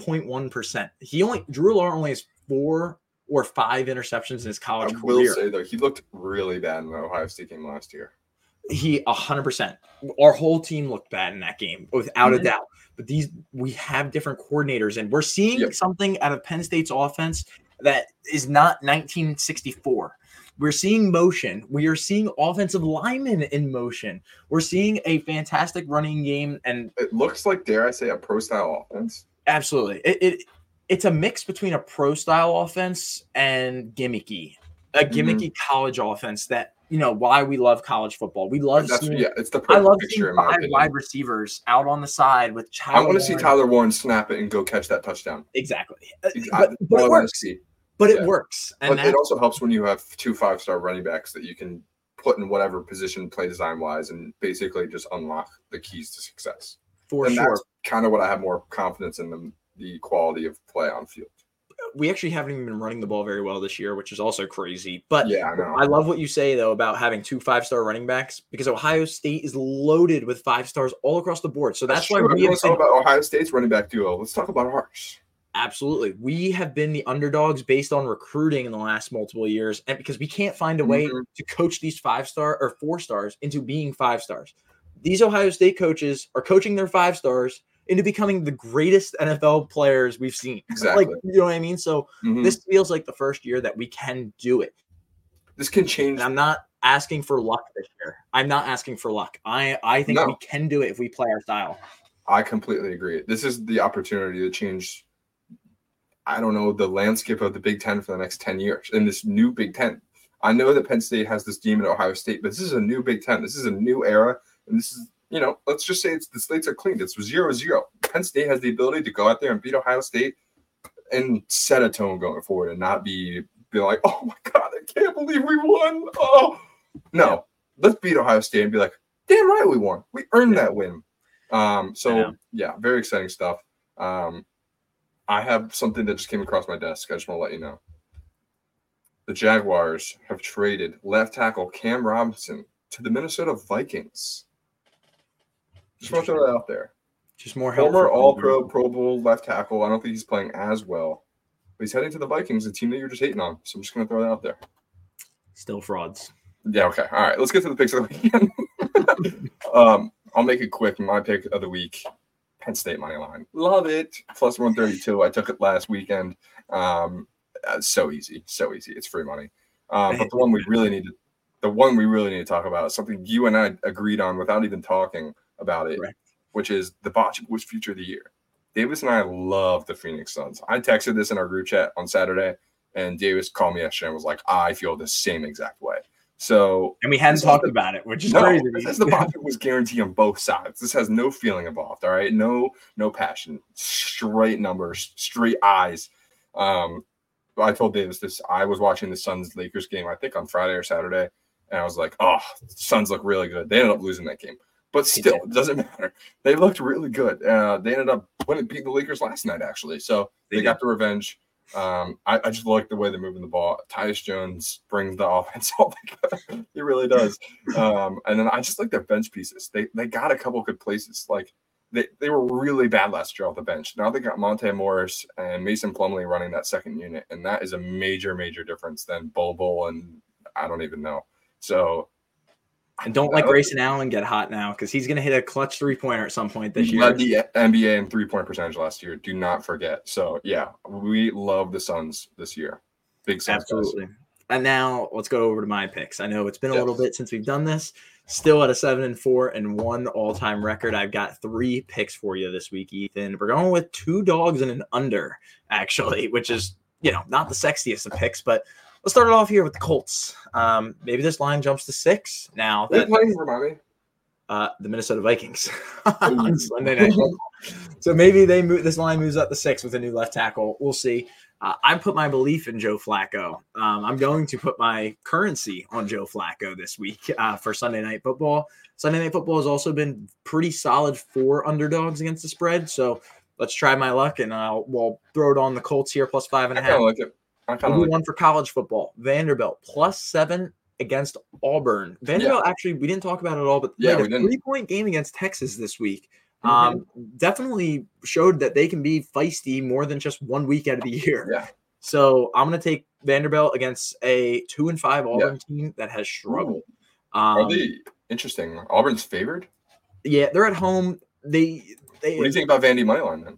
1.1%. Drew Allar only has 4 or 5 interceptions in his college career. I will say though, he looked really bad in the Ohio State game last year. He 100%. Our whole team looked bad in that game, without a doubt. But we have different coordinators, and we're seeing something out of Penn State's offense that is not 1964. We're seeing motion. We are seeing offensive linemen in motion. We're seeing a fantastic running game, and it looks like, dare I say, a pro style offense. Absolutely, it's a mix between a pro style offense and gimmicky college offense. That why we love college football. We love it's the perfect picture in my opinion. 5 wide receivers out on the side with I want to see Tyler Warren snap it and go catch that touchdown. Exactly, but it works. But it works. And it also helps when you have 2 5-star running backs that you can put in whatever position play design wise and basically just unlock the keys to success. For sure. That's kind of what I have more confidence in the quality of play on field. We actually haven't even been running the ball very well this year, which is also crazy. But yeah, I know. I love what you say, though, about having 2 5-star running backs, because Ohio State is loaded with 5 stars all across the board. So that's why we let's talk about Ohio State's running back duo. Let's talk about ours. Absolutely. We have been the underdogs based on recruiting in the last multiple years, and because we can't find a way to coach these 5-star or 4 stars into being 5 stars. These Ohio State coaches are coaching their 5 stars into becoming the greatest NFL players we've seen. Exactly. Like, you know what I mean? So this feels like the first year that we can do it. This can change. And I'm not asking for luck this year. I'm not asking for luck. I think we can do it if we play our style. I completely agree. This is the opportunity to change, I don't know, the landscape of the Big Ten for the next 10 years in this new Big Ten. I know that Penn State has this team at Ohio State, but this is a new Big Ten. This is a new era. And this is, let's just say the slates are cleaned. It's 0-0. Penn State has the ability to go out there and beat Ohio State and set a tone going forward and not be like, oh my God, I can't believe we won. Oh, no. Let's beat Ohio State and be like, damn right we won. We earned that win. Very exciting stuff. I have something that just came across my desk. I just want to let you know. The Jaguars have traded left tackle Cam Robinson to the Minnesota Vikings. Just want to throw that out there. Just more help. Former All-Pro, Pro Bowl left tackle. I don't think he's playing as well. But he's heading to the Vikings, a team that you're just hating on. So I'm just going to throw that out there. Still frauds. Yeah, okay. All right, let's get to the picks of the weekend. I'll make it quick. My pick of the week, Penn State money line. Love it. Plus 132. I took it last weekend. So easy. It's free money. But the one we really need to talk about is something you and I agreed on without even talking about it, which is the Bocce's future of the year. Davis and I love the Phoenix Suns. I texted this in our group chat on Saturday, and Davis called me yesterday and was like, I feel the same exact way. So, and we hadn't talked about it, which is crazy. This is the Bocce was guaranteed on both sides. This has no feeling involved. All right, no passion, straight numbers, straight eyes. I told Davis this. I was watching the Suns Lakers game, I think on Friday or Saturday, and I was like, "Oh, the Suns look really good." They ended up losing that game, but still, it doesn't matter. They looked really good. They ended up beating the Lakers last night, actually. So they got the revenge. I just like the way they're moving the ball. Tyus Jones brings the offense all together. He really does. And then I just like their bench pieces. They got a couple good places. Like they were really bad last year off the bench. Now they got Monte Morris and Mason Plumlee running that second unit, and that is a major, major difference than Bol and I don't even know. So. And don't let Grayson Allen get hot now, because he's going to hit a clutch 3-pointer at some point this year. Led the NBA in 3-point percentage last year. Do not forget. So, yeah, we love the Suns this year. Big Suns. Absolutely. And now let's go over to my picks. I know it's been a little bit since we've done this. Still at a 7-4 and 1 all-time record. I've got 3 picks for you this week, Ethan. We're going with 2 dogs and an under, actually, which is, not the sexiest of picks, but Let's start it off here with the Colts. Maybe this line jumps to 6 now. They're playing, remind me. The Minnesota Vikings on Sunday night. So maybe this line moves up to 6 with a new left tackle. We'll see. I put my belief in Joe Flacco. I'm going to put my currency on Joe Flacco this week for Sunday Night Football. Sunday Night Football has also been pretty solid for underdogs against the spread. So let's try my luck, and we'll throw it on the Colts here, plus 5.5. I kind of like it. One for college football. Vanderbilt, plus 7 against Auburn. Vanderbilt, actually, we didn't talk about it at all, but they had a 3-point game against Texas this week. Definitely showed that they can be feisty more than just 1 week out of the year. Yeah. So I'm going to take Vanderbilt against a 2-5 Auburn team that has struggled. Are they interesting? Auburn's favored? Yeah, they're at home. What do you think about Vandy moneyline then?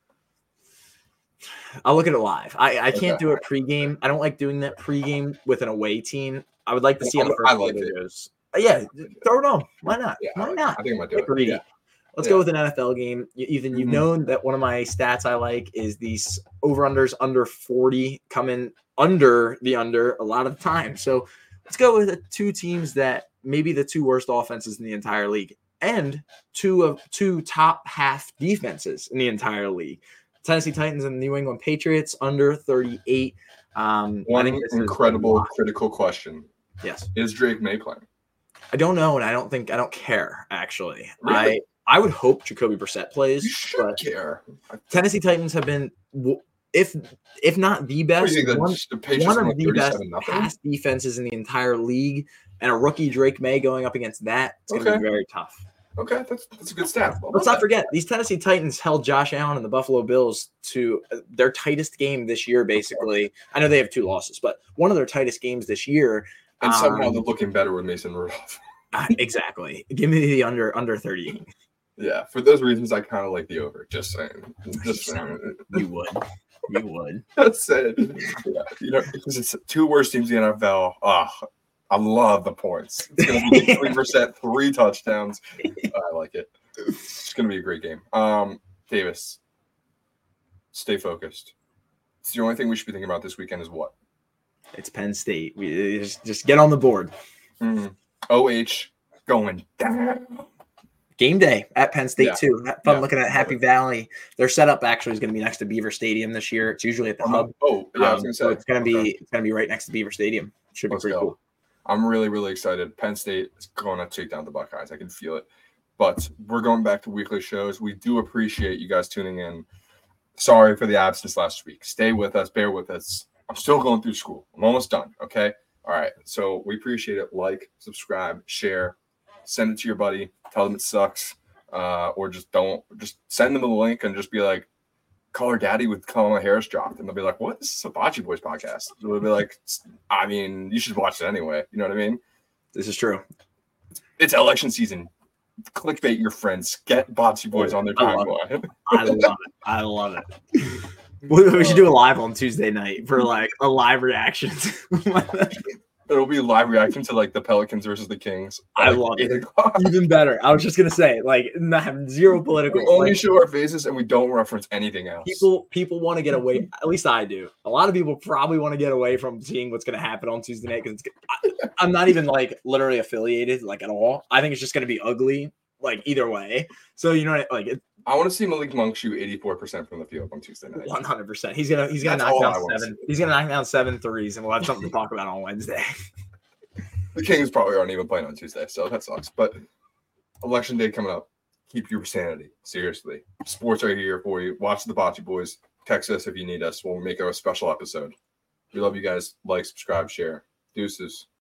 I'll look at it live. I can't do it pregame. I don't like doing that pregame with an away team. I would like to see how the first game goes. Yeah, throw it on. Why not? Yeah, Why not? I think I might do it. Yeah. Let's go with an NFL game. Ethan, you've known that one of my stats I like is these over-unders under 40 coming under the under a lot of the time. So let's go with two teams that maybe the two worst offenses in the entire league and two top half defenses in the entire league. Tennessee Titans and New England Patriots under 38. One incredible critical question. Yes. Is Drake May playing? I don't know, and I don't care, actually. Really? I would hope Jacoby Brissett plays. You should care. Tennessee Titans have been, if not the best, one of the best pass defenses in the entire league, and a rookie Drake May going up against that, it's going to be very tough. Okay, that's a good stat. Let's not forget, these Tennessee Titans held Josh Allen and the Buffalo Bills to their tightest game this year, basically. I know they have 2 losses, but one of their tightest games this year. And somehow they're looking better with Mason Rudolph. Exactly. Give me the under 38. Yeah, for those reasons, I kind of like the over. Just saying. You would. That's it. Yeah, because it's 2 worst teams in the NFL. I love the points. It's going to be 3%, 3 touchdowns. I like it. It's going to be a great game. Davis, stay focused. It's the only thing we should be thinking about this weekend is what? It's Penn State. We just get on the board. OH going down. Game day at Penn State too. Fun looking at Happy Valley. Their setup actually is going to be next to Beaver Stadium this year. It's usually at the Hub. I was going to say so it's going to be right next to Beaver Stadium. Should be pretty cool. I'm really, really excited. Penn State is going to take down the Buckeyes. I can feel it. But we're going back to weekly shows. We do appreciate you guys tuning in. Sorry for the absence last week. Stay with us. Bear with us. I'm still going through school. I'm almost done. Okay. All right. So we appreciate it. Like, subscribe, share, send it to your buddy. Tell them it sucks. Or just send them the link and just be like, call her daddy with Kamala Harris dropped. And they'll be like, what? This is a Bocce Boys podcast. They'll be like, I mean, you should watch it anyway. You know what I mean? This is true. It's election season. Clickbait your friends. Get Bocce Boys on their timeline. I love it. We should do a live on Tuesday night for like a live reaction. It'll be a live reaction to like the Pelicans versus the Kings. I love it. Even better. I was just gonna say, like, have zero political. We only show our faces and we don't reference anything else. People want to get away. At least I do. A lot of people probably want to get away from seeing what's gonna happen on Tuesday night because I'm not even like literally affiliated like at all. I think it's just gonna be ugly, like either way. So you know, like. I want to see Malik Monk shoot 84% from the field on Tuesday night. 100%. He's gonna knock down 7. He's gonna knock down 7 threes, and we'll have something to talk about on Wednesday. The Kings probably aren't even playing on Tuesday, so that sucks. But election day coming up. Keep your sanity. Seriously, sports are here for you. Watch the Bocce Boys. Text us if you need us. We'll make a special episode. We love you guys. Like, subscribe, share. Deuces.